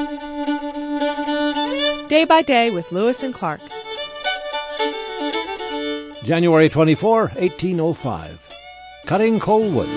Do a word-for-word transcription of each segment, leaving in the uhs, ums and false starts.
Day by Day with Lewis and Clark. January twenty-fourth, eighteen oh five. Cutting coal wood.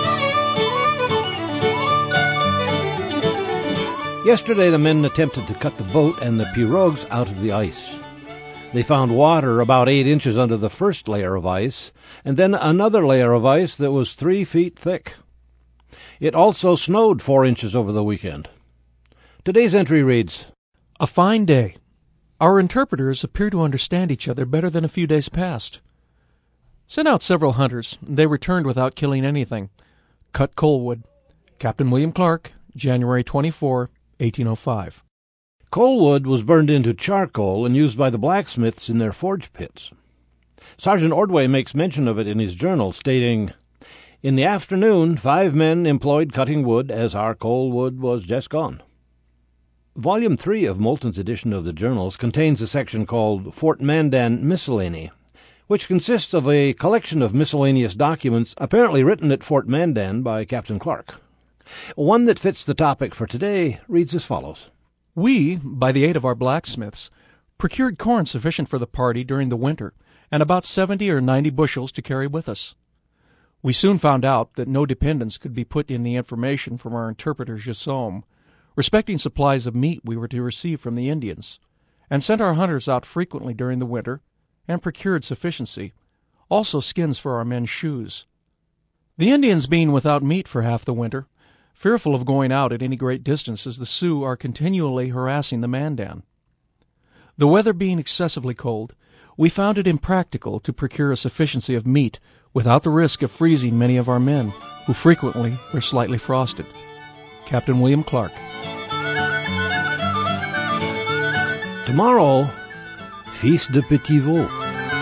Yesterday the men attempted to cut the boat and the pirogues out of the ice. They found water about eight inches under the first layer of ice, and then another layer of ice that was three feet thick. It also snowed four inches over the weekend. Today's entry reads, A fine day. Our interpreters appear to understand each other better than a few days past. Sent out several hunters. They returned without killing anything. Cut coal wood. Captain William Clark, January twenty-fourth, eighteen oh five. Coal wood was burned into charcoal and used by the blacksmiths in their forge pits. Sergeant Ordway makes mention of it in his journal, stating, In the afternoon, five men employed cutting wood, as our coal wood was just gone. Volume three of Moulton's edition of the Journals contains a section called Fort Mandan Miscellany, which consists of a collection of miscellaneous documents apparently written at Fort Mandan by Captain Clark. One that fits the topic for today reads as follows. We, by the aid of our blacksmiths, procured corn sufficient for the party during the winter, and about seventy or ninety bushels to carry with us. We soon found out that no dependence could be put in the information from our interpreter Gisome respecting supplies of meat we were to receive from the Indians, and sent our hunters out frequently during the winter, and procured sufficiency, also skins for our men's shoes. The Indians being without meat for half the winter, fearful of going out at any great distance as the Sioux are continually harassing the Mandan. The weather being excessively cold, we found it impractical to procure a sufficiency of meat without the risk of freezing many of our men, who frequently were slightly frosted. Captain William Clark. Tomorrow, Fils de Petit Veau.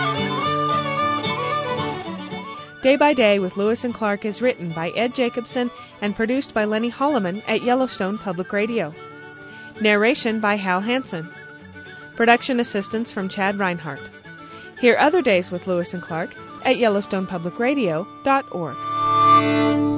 Day by Day with Lewis and Clark is written by Ed Jacobson and produced by Lenny Holloman at Yellowstone Public Radio. Narration by Hal Hansen. Production assistance from Chad Reinhardt. Hear other days with Lewis and Clark at Yellowstone Public Radio dot org.